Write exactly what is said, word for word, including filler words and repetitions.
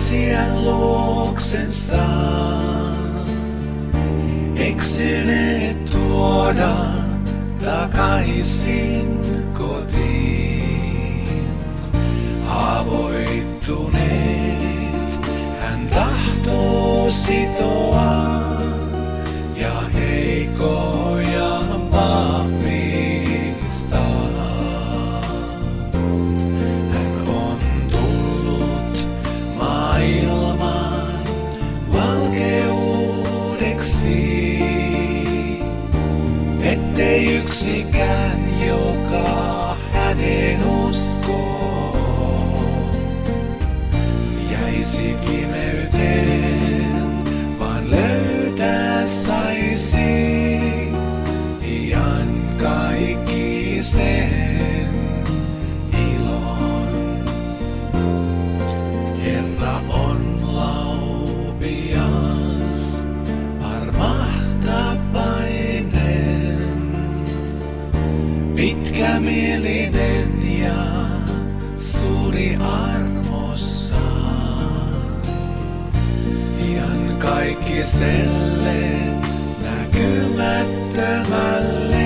etsiä luoksensa. Eksyneet tuoda takaisin kotiin. Haavoittuneet hän tahtoo sitoa ja heikkoja vahvistaa. Hän on tullut maailman valkeudeksi, ettei yksikään, joka hänen uskoo, jäisi pimeyteen, vaan löytää saisi iankaikkisen ilon. Herra on laupias, armahtavainen, pitkämielinen ja suuri armossaan. Iankaikkiselle näkymättömälle